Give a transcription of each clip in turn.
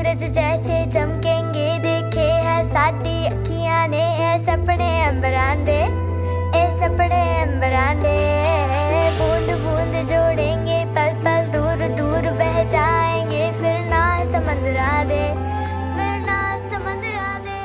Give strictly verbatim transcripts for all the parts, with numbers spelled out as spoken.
सूरज जैसे चमकेंगे, देखे है साडी अखियां ने ए सपने अंबरां दे, ए सपने अंबरां दे। बूंद बूंद जोड़ेंगे, पल पल दूर दूर बह जाएंगे, फिर नाल समंदरा दे, फिर नाल समंदरा दे।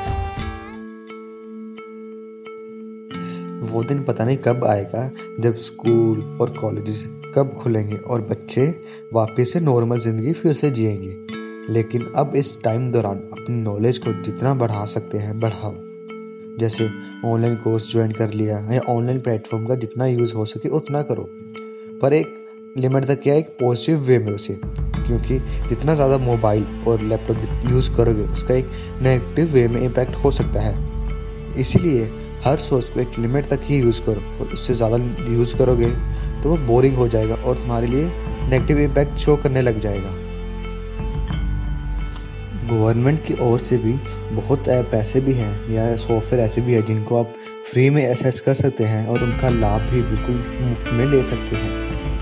वो दिन पता नहीं कब आएगा जब स्कूल और कॉलेजेस कब खुलेंगे और बच्चे वापस से नॉर्मल ज़िंदगी फिर से जिएंगे। लेकिन अब इस टाइम दौरान अपनी नॉलेज को जितना बढ़ा सकते हैं बढ़ाओ। जैसे ऑनलाइन कोर्स ज्वाइन कर लिया या ऑनलाइन प्लेटफॉर्म का जितना यूज़ हो सके उतना करो, पर एक लिमिट तक क्या, एक पॉजिटिव वे में उसे, क्योंकि जितना ज़्यादा मोबाइल और लैपटॉप यूज़ करोगे उसका एक नेगेटिव वे में इम्पैक्ट हो सकता है। इसीलिए हर सोर्स को एक लिमिट तक ही यूज़ करो, और उससे ज़्यादा यूज़ करोगे तो वो बोरिंग हो जाएगा और तुम्हारे लिए नेगेटिव इम्पैक्ट शो करने लग जाएगा। गवर्नमेंट की ओर से भी बहुत पैसे भी हैं या सॉफ्टवेयर ऐसे भी हैं जिनको आप फ्री में एक्सेस कर सकते हैं और उनका लाभ भी बिल्कुल मुफ्त में ले सकते हैं।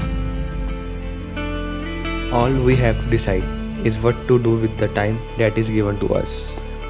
All we have to decide is what to do with the time that is given to us.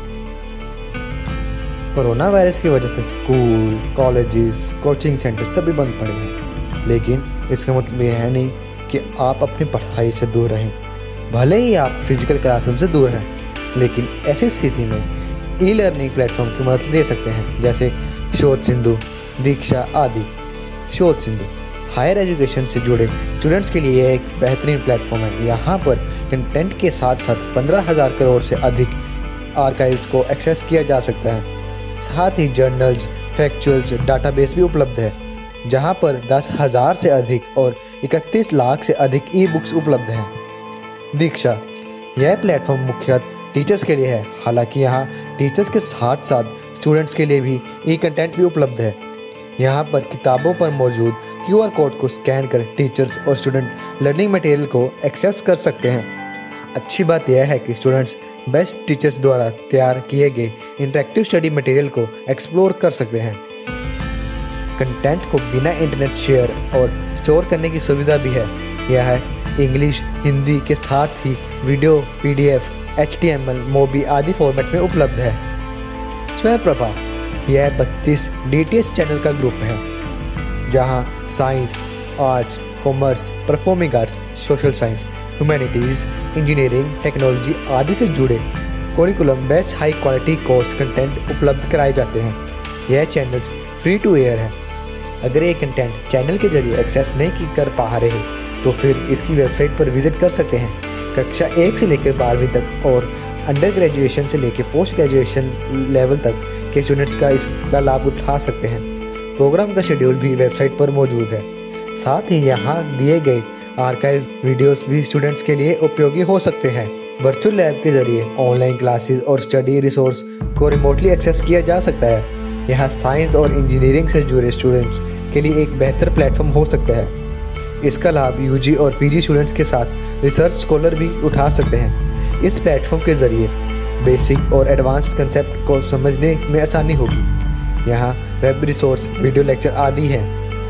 Coronavirus की वजह से स्कूल, कॉलेजेस, कोचिंग सेंटर सभी बंद पड़े हैं, लेकिन इसका मतलब यह है नहीं कि आप अपनी पढ़ाई से दूर रहें। भले ही आप फिजिकल क्लासरूम से दूर हैं, लेकिन ऐसी स्थिति में ई लर्निंग प्लेटफॉर्म की मदद ले सकते हैं, जैसे शोध सिंधु, दीक्षा आदि। शोध सिंधु हायर एजुकेशन से जुड़े स्टूडेंट्स के लिए एक बेहतरीन प्लेटफॉर्म है। यहाँ पर कंटेंट के साथ साथ पंद्रह हज़ार करोड़ से अधिक आर्काइव्स को एक्सेस किया जा सकता है। साथ ही जर्नल्स, फैक्चुअल्स, डाटाबेस भी उपलब्ध है, जहाँ पर दस हज़ार से अधिक और इकतीस लाख से अधिक ई बुक्स उपलब्ध हैं। दीक्षा यह प्लेटफॉर्म मुख्यतः टीचर्स के लिए है, हालांकि यहाँ टीचर्स के साथ साथ स्टूडेंट्स के लिए भी ई कंटेंट भी उपलब्ध है। यहाँ पर किताबों पर मौजूद क्यू आर कोड को स्कैन कर टीचर्स और स्टूडेंट लर्निंग मटेरियल को एक्सेस कर सकते हैं। अच्छी बात यह है कि स्टूडेंट्स बेस्ट टीचर्स द्वारा तैयार किए गए इंटरेक्टिव स्टडी मटेरियल को एक्सप्लोर कर सकते हैं। कंटेंट को बिना इंटरनेट शेयर और स्टोर करने की सुविधा भी है। यह है इंग्लिश, हिंदी के साथ ही वीडियो, पीडीएफ, एचटीएमएल, मोबी आदि फॉर्मेट में उपलब्ध है। स्वयंप्रभा यह बत्तीस डीटीएच चैनल का ग्रुप है, जहां science, arts, commerce, performing arts, social science, humanities, engineering, technology आदि से जुड़े curriculum best high quality course content उपलब्ध कराए जाते हैं। यह चैनल्स फ्री टू एयर है। अगर ये कंटेंट चैनल के जरिए एक्सेस नहीं कर पा रहे तो फिर इसकी वेबसाइट पर विजिट कर सकते हैं। कक्षा एक से लेकर बारहवीं तक और अंडर ग्रेजुएशन से लेकर पोस्ट ग्रेजुएशन लेवल तक के स्टूडेंट्स का इसका लाभ उठा सकते हैं। प्रोग्राम का शेड्यूल भी वेबसाइट पर मौजूद है। साथ ही यहाँ दिए गए आर्काइव वीडियोस भी स्टूडेंट्स के लिए उपयोगी हो सकते हैं। वर्चुअल लैब के जरिए ऑनलाइन क्लासेस और स्टडी रिसोर्स को रिमोटली एक्सेस किया जा सकता है। यह साइंस और इंजीनियरिंग से जुड़े स्टूडेंट्स के लिए एक बेहतर प्लेटफॉर्म हो सकता है। इसका लाभ यूजी और पीजी स्टूडेंट्स के साथ रिसर्च स्कॉलर भी उठा सकते हैं। इस प्लेटफॉर्म के जरिए बेसिक और एडवांस्ड कंसेप्ट को समझने में आसानी होगी। यहाँ वेब रिसोर्स, वीडियो लेक्चर आदि हैं।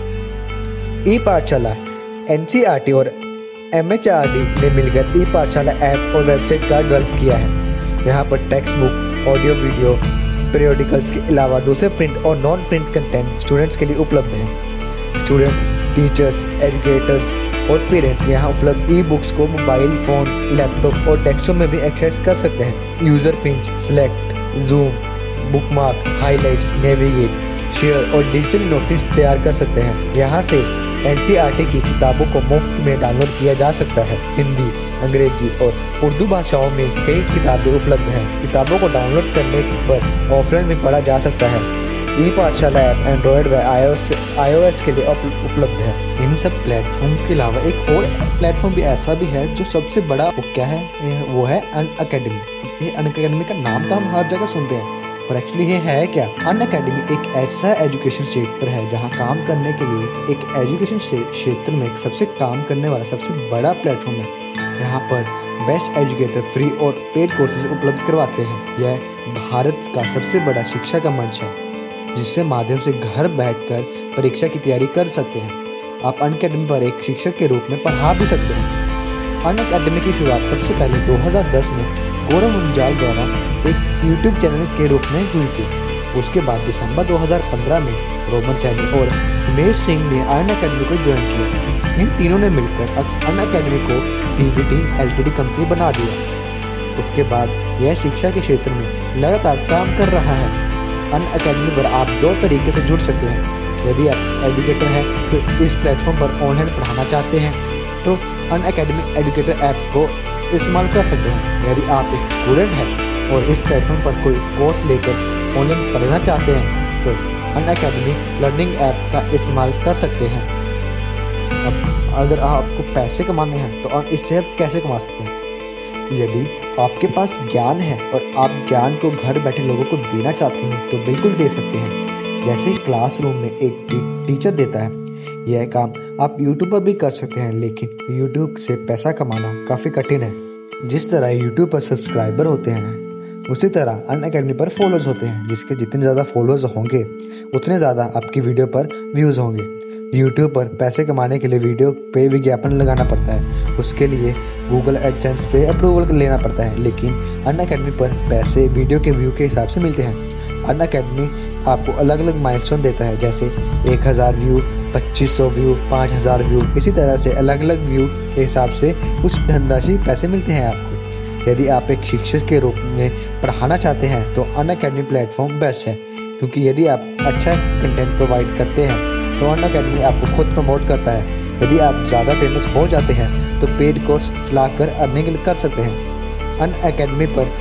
ई पाठशाला एनसीईआरटी और एमएचआरडी ने मिलकर ई पाठशाला ऐप और वेबसाइट का डेवलप किया है। यहाँ पर textbook, audio video, periodicals के अलावा दूसरे प्रिंट और नॉन प्रिंट कंटेंट स्टूडेंट्स के लिए उपलब्ध हैं। स्टूडेंट्स, टीचर्स, एजुकेटर्स और पेरेंट्स यहाँ उपलब्ध ई बुक्स को मोबाइल फोन, लैपटॉप और डेस्कटॉप में भी एक्सेस कर सकते हैं। User pinch, select, zoom, bookmark, highlights, navigate, share और डिजिटल नोटिस तैयार कर सकते हैं। यहाँ से एनसीईआरटी की किताबों को मुफ्त में डाउनलोड किया जा सकता है। हिंदी, अंग्रेजी और उर्दू भाषाओं में कई किताबें उपलब्ध हैं। किताबों को डाउनलोड करने पर ऑफलाइन भी पढ़ा जा सकता है। ई पाठशाला ऐप एंड्रॉयड व आईओएस आईओएस के लिए उपलब्ध है। इन सब प्लेटफॉर्म के अलावा एक और प्लेटफॉर्म भी ऐसा भी है जो सबसे बड़ा, वो क्या है, वो है अनअकैडमी। अब ये अनअकैडमी का नाम तो हम हर जगह सुनते हैं, पर एक्चुअली ये है क्या? अनअकैडमी एक ऐसा एजुकेशन क्षेत्र है जहां काम करने के लिए एक एजुकेशन क्षेत्र में सबसे काम करने वाला सबसे बड़ा प्लेटफॉर्म है। यहाँ पर बेस्ट एजुकेटर फ्री और पेड कोर्सेज उपलब्ध करवाते हैं। यह भारत का सबसे बड़ा शिक्षा का मंच है, जिसके माध्यम से घर बैठकर परीक्षा की तैयारी कर सकते हैं। आप अनअकैडमी पर एक शिक्षक के रूप में पढ़ा भी सकते हैं। अनअकैडमी की शुरुआत सबसे पहले दो हज़ार दस में गौरव मुंजाल द्वारा एक यूट्यूब चैनल के रूप में हुई थी। उसके बाद दिसंबर दो हज़ार पंद्रह में रोमन सैनी और हिमेश सिंह ने अन अकेडमी को ज्वाइन किया। इन तीनों ने मिलकर अन अकेडमी को पीवीटी एलटीडी कंपनी बना दिया। उसके बाद यह शिक्षा के क्षेत्र में लगातार काम कर रहा है। अन अकेडमी पर आप दो तरीके से जुड़ सकते हैं। यदि आप एजुकेटर हैं तो इस प्लेटफॉर्म पर ऑनलाइन पढ़ाना चाहते हैं तो अन अकेडमी एजुकेटर ऐप को इस्तेमाल कर सकते हैं। यदि आप एक स्टूडेंट हैं और इस प्लेटफॉर्म पर कोई कोर्स लेकर ऑनलाइन पढ़ना चाहते हैं तो अन अकेडमी लर्निंग ऐप का इस्तेमाल कर सकते हैं। अब अगर आपको पैसे कमाने हैं तो इससे आप कैसे कमा सकते हैं? यदि आपके पास ज्ञान है और आप ज्ञान को घर बैठे लोगों को देना चाहते हैं तो बिल्कुल दे सकते हैं। जैसे क्लासरूम में एक टी, टीचर देता है, यह काम आप यूट्यूब पर भी कर सकते हैं, लेकिन यूट्यूब से पैसा कमाना काफ़ी कठिन है। जिस तरह यूट्यूब पर सब्सक्राइबर होते हैं उसी तरह अन अकेडमी पर फॉलोअर्स होते हैं। जिसके जितने ज़्यादा फॉलोअर्स होंगे उतने ज़्यादा आपकी वीडियो पर व्यूज़ होंगे। यूट्यूब पर पैसे कमाने के लिए वीडियो पे विज्ञापन लगाना पड़ता है, उसके लिए गूगल एडसेंस पे अप्रूवल लेना पड़ता है, लेकिन अन अकेडमी पर पैसे वीडियो के व्यू के हिसाब से मिलते हैं। अन अकेडमी आपको अलग अलग माइलस्टोन देता है, जैसे एक हज़ार व्यू, पच्चीस सौ व्यू, पाँच हज़ार व्यू, इसी तरह से अलग अलग व्यू के हिसाब से कुछ धनराशि पैसे मिलते हैं आपको। यदि आप एक शिक्षक के रूप में पढ़ाना चाहते हैं तो अन अकेडमी प्लेटफॉर्म बेस्ट है, क्योंकि यदि आप अच्छा कंटेंट प्रोवाइड करते हैं तो अन अकेडमी आपको खुद प्रमोट करता है। यदि आप ज़्यादा फेमस हो जाते हैं तो पेड कोर्स चलाकर अर्निंग कर सकते हैं। अन अकेडमी पर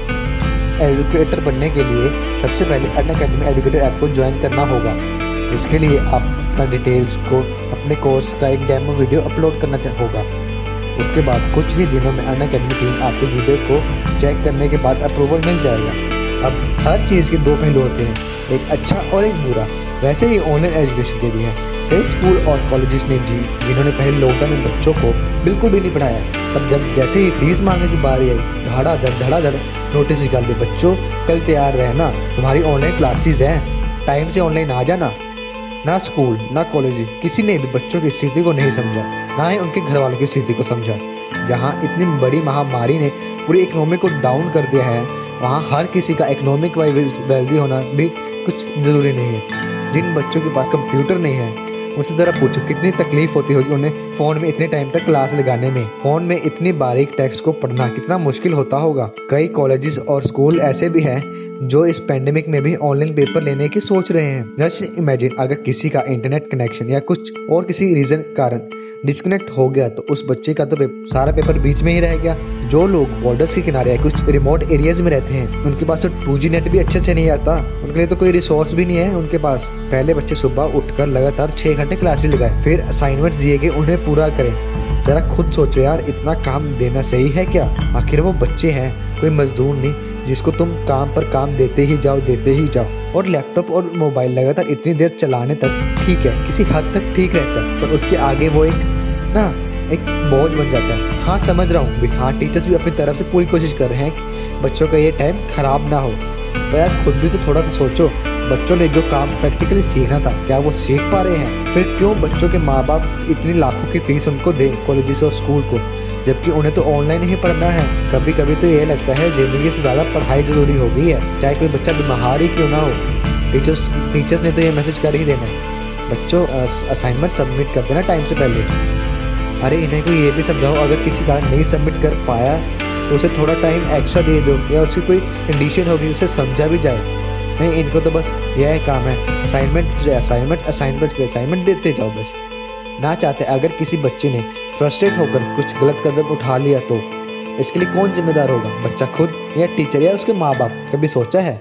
एजुकेटर बनने के लिए सबसे पहले अन अकेडमी एजुकेटर ऐप को ज्वाइन करना होगा। इसके लिए आप अपना डिटेल्स को अपने कोर्स का एक डेमो वीडियो अपलोड करना होगा। उसके बाद कुछ ही दिनों में अन अकेडमी टीम आपके वीडियो को चेक करने के बाद अप्रूवल मिल जाएगा। अब हर चीज़ के दो पहलू होते हैं, एक अच्छा और एक बुरा। वैसे ही ऑनलाइन एजुकेशन के भी हैं। कई स्कूल और कॉलेजेस ने जी जिन्होंने पहले लॉकडाउन में बच्चों को बिल्कुल भी नहीं पढ़ाया, तब जब जैसे ही फीस मांगने की बारी आई धड़ाधड़ धड़ाधड़ नोटिस निकाल दिए, बच्चों कल तैयार रहना, तुम्हारी ऑनलाइन क्लासेस हैं, टाइम से ऑनलाइन आ जाना। ना स्कूल ना कॉलेज किसी ने भी बच्चों की स्थिति को नहीं समझा, ना ही उनके घर वालों की स्थिति को समझा। जहाँ इतनी बड़ी महामारी ने पूरी इकोनॉमी को डाउन कर दिया है, वहाँ हर किसी का इकोनॉमिक वाइज वेल्दी होना भी कुछ ज़रूरी नहीं है। जिन बच्चों के पास कंप्यूटर नहीं है उनसे ज़रा पूछो कितनी तकलीफ होती होगी उन्हें फ़ोन में इतने टाइम तक क्लास लगाने में। फ़ोन में इतनी बारीक टेक्स्ट को पढ़ना कितना मुश्किल होता होगा। कई कॉलेजेस और स्कूल ऐसे भी हैं जो इस पेंडेमिक में भी ऑनलाइन पेपर लेने की सोच रहे हैं। जस्ट इमेजिन अगर किसी का इंटरनेट कनेक्शन या कुछ और किसी रीज़न कारण डिस्कनेक्ट हो गया तो उस बच्चे का तो पे, सारा पेपर बीच में ही रह गया। जो लोग बॉर्डर्स के किनारे या कुछ रिमोट एरियाज में रहते हैं उनके पास तो टू जी नेट भी अच्छे से नहीं आता, उनके लिए तो कोई रिसोर्स भी नहीं है उनके पास। पहले बच्चे सुबह उठकर लगातार छः घंटे क्लासेस लगाए, फिर असाइनमेंट्स दिए गए उन्हें पूरा करें। जरा खुद सोचो यार, इतना काम देना सही है क्या? आखिर वो बच्चे हैं, कोई मजदूर नहीं जिसको तुम काम पर काम देते ही जाओ देते ही जाओ। और लैपटॉप और मोबाइल लगातार इतनी देर चलाने तक ठीक है, किसी हद तक ठीक रहता है, पर उसके आगे वो एक ना एक बोझ बन जाता है। हाँ समझ रहा हूँ भी, हाँ टीचर्स भी अपनी तरफ से पूरी कोशिश कर रहे हैं कि बच्चों का ये टाइम खराब ना हो, पर यार खुद भी तो थोड़ा सा सोचो। बच्चों ने जो काम प्रैक्टिकली सीखना था क्या वो सीख पा रहे हैं? फिर क्यों बच्चों के माँ बाप इतनी लाखों की फीस उनको दें कॉलेजेस और स्कूल को, जबकि उन्हें तो ऑनलाइन ही पढ़ना है। कभी कभी तो ये लगता है जिंदगी से ज़्यादा पढ़ाई जरूरी हो गई है, चाहे कोई बच्चा बीमार ही क्यों ना हो। टीचर्स टीचर्स ने तो ये मैसेज कर ही देना है, बच्चों असाइनमेंट सबमिट कर देना टाइम से पहले। अरे इन्हें कोई ये भी समझाओ, अगर किसी कारण नहीं सबमिट कर पाया तो उसे थोड़ा टाइम एक्स्ट्रा दे दो, या उसकी कोई कंडीशन होगी उसे समझा भी जाए। नहीं, इनको तो बस यह काम है, असाइनमेंट असाइनमेंट असाइनमेंट पे असाइनमेंट देते जाओ बस। ना चाहते अगर किसी बच्चे ने फ्रस्ट्रेट होकर कुछ गलत कदम उठा लिया तो इसके लिए कौन जिम्मेदार होगा? बच्चा खुद या टीचर या उसके माँ बाप? कभी सोचा है?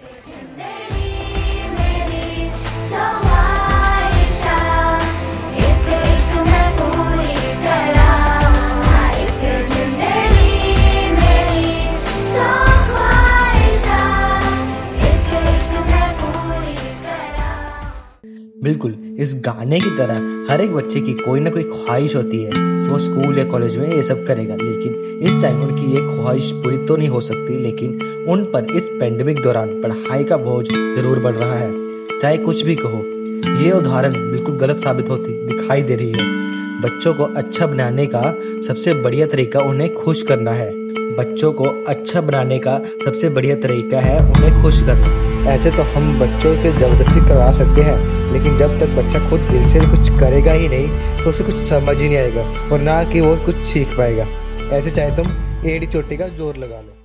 बिल्कुल, इस गाने की तरह हर एक बच्चे की कोई ना कोई ख्वाहिश होती है कि वो स्कूल या कॉलेज में ये सब करेगा, लेकिन इस टाइम उनकी ये ख्वाहिश पूरी तो नहीं हो सकती। लेकिन उन पर इस पेंडेमिक दौरान पढ़ाई का बोझ जरूर बढ़ रहा है, चाहे कुछ भी कहो। ये उदाहरण बिल्कुल गलत साबित होती दिखाई दे रही है। बच्चों को अच्छा बनाने का सबसे बढ़िया तरीका उन्हें खुश करना है। बच्चों को अच्छा बनाने का सबसे बढ़िया तरीका है उन्हें खुश करना। ऐसे तो हम बच्चों के ज़बरदस्ती करवा सकते हैं, लेकिन जब तक बच्चा खुद दिल से कुछ करेगा ही नहीं तो उसे कुछ समझ ही नहीं आएगा और ना कि वो कुछ सीख पाएगा। ऐसे चाहे तुम एड़ी चोटी का जोर लगा लो।